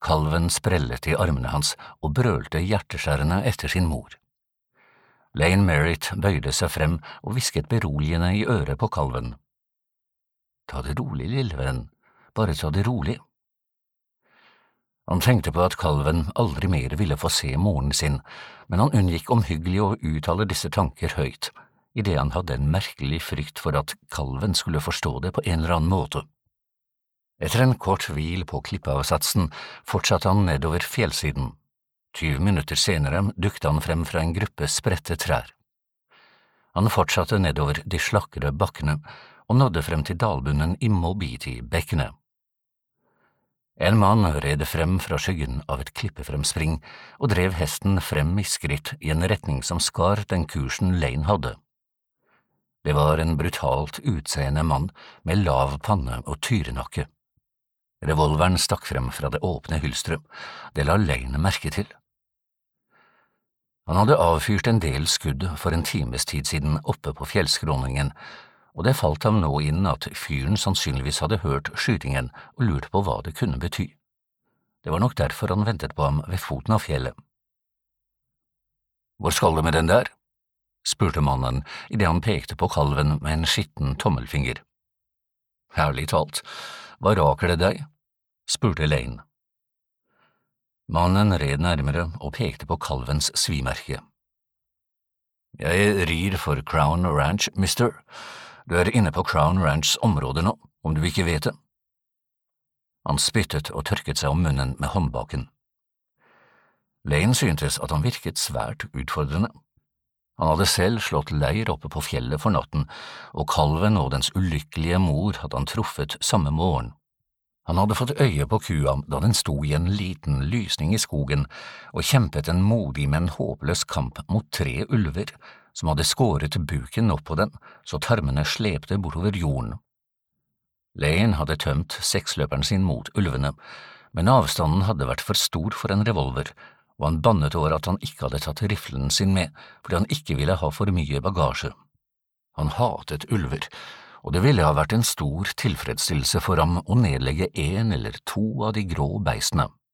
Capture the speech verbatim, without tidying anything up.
Kalven sprellet i armene hans og brølte hjerteskjærende etter sin mor. Lane Merritt bøyde seg frem og hvisket beroligende i øret på kalven. Ta det rolig, lille venn, bare ta det rolig. Han tenkte på at kalven aldri mer ville få se moren sin, men han unngikk omhyggelig å uttale disse tanker høyt, i det han hadde en merkelig frykt for at kalven skulle forstå det på en eller annen måte. Etter en kort hvil på klippeavsatsen fortsatte han nedover fjellsiden. Tyve minutter senere dukte han frem fra en gruppe spredte trær. Han fortsatte nedover de slakkere bakkene og nådde frem til dalbunnen i Mobiti-bekkenet. En mann red frem fra skyggen av et klippefremspring og drev hesten frem i skritt i en retning som skar den kursen Lane hadde. Det var en brutalt utseende mann med lav panne og tyrenakke. Revolveren stakk frem fra det åpne hylstret, det la Lane merke til. Han hadde avfyrt en del skudd for en times tid siden oppe på fjellskråningen, og det falt ham nå inn at fyren sannsynligvis hadde hørt skytingen og lurt på hva det kunne bety. Det var nok derfor han ventet på ham ved foten av fjellet. «Hvor skal du med den der?» spurte mannen i det han pekte på kalven med en skitten tommelfinger. «Herlig talt, hva raker det deg?» spurte Lane. Mannen red nærmere og pekte på kalvens svimerke. «Jeg rir for Crown Ranch, mister. Du er inne på Crown Ranchs område nå, om du ikke vet det.» Han spyttet og tørket seg om munnen med håndbaken. Lane syntes at han virket svært utfordrende. Han hadde selv slått leir oppe på fjellet for natten, og kalven og dens ulykkelige mor hadde han truffet samme morgen. Han hadde fått øye på kua da den sto i en liten lysning i skogen og kjempet en modig, men håpløs kamp mot tre ulver, som hadde skåret buken opp på den, så tarmene slepte bortover jorden. Lane hadde tømt seksløperen sin mot ulvene, men avstanden hadde vært for stor for en revolver, og han bannet over at han ikke hadde tatt riflen sin med, fordi han ikke ville ha for mye bagasje. Han hatet ulver, og det ville ha vært en stor tilfredsstillelse for ham å nedlegge en eller to av de grå beistene.